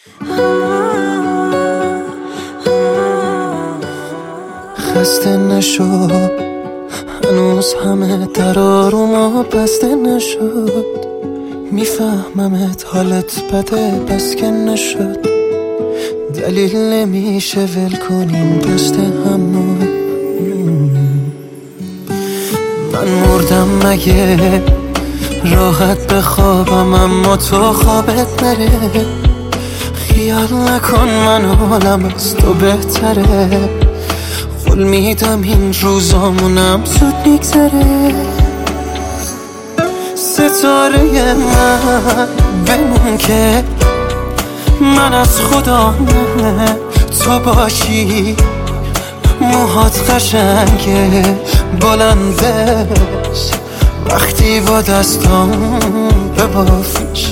خسته نشو، هنوز همه در آروما بسته نشد. میفهممت حالت بده بس که نشد. دلیل نمیشه ول کنیم دست همو. من مردم مگه راحت بخوابم اما تو خوابت نره. خیال نکن من حالم از تو بهتره. قول میدم این روزامونم زود میگذره. ستاره من بمون که من از خدا نه تو باشی. موهات قشنگه بلندش وقتی با دستام ببافیش.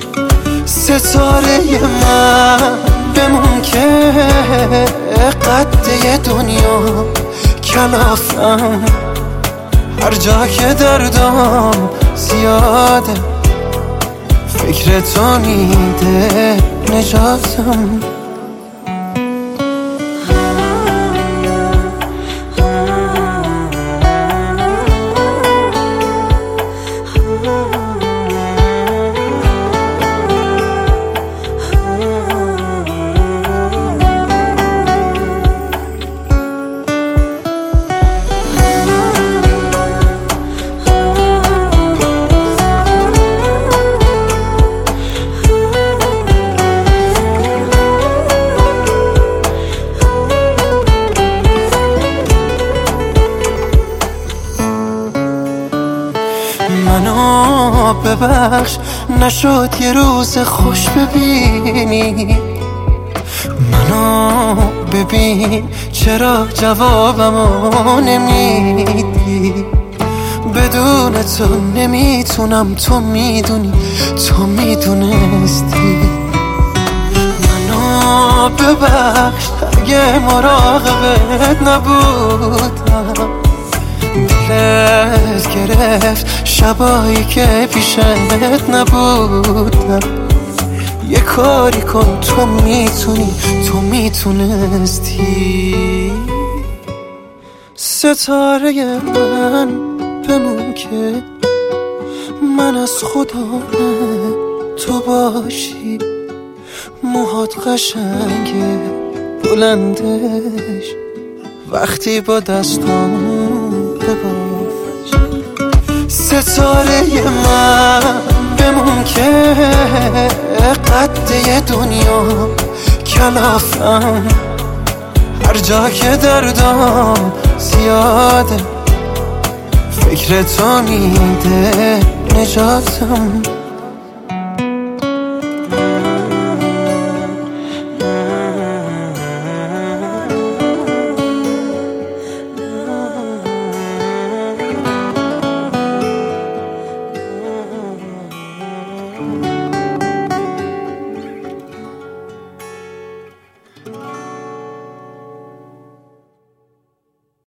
ستاره من بمون که قد یه دنیا کلافم. هر جا که دردام زیاده فکر تو میده نجاتم. منو ببخش نشد یه روز خوش ببینی. منو ببین چرا جوابمو نمیدی. بدون تو نمیتونم تو میدونی تو میدونستی. منو ببخش اگه مراقبت نبودم. دلت گرفت شبایی که پیشت نبودم. یه کاری کن تو میتونی تو میتونستی. ستاره من بمون که من از خدا نه تو باشی. موهات قشنگه بلندش وقتی با دستام ببافش. ستاره من بمون که قد یه دنیا کلافم. هر جا که دردام زیاده فکر تو میده نجاتم.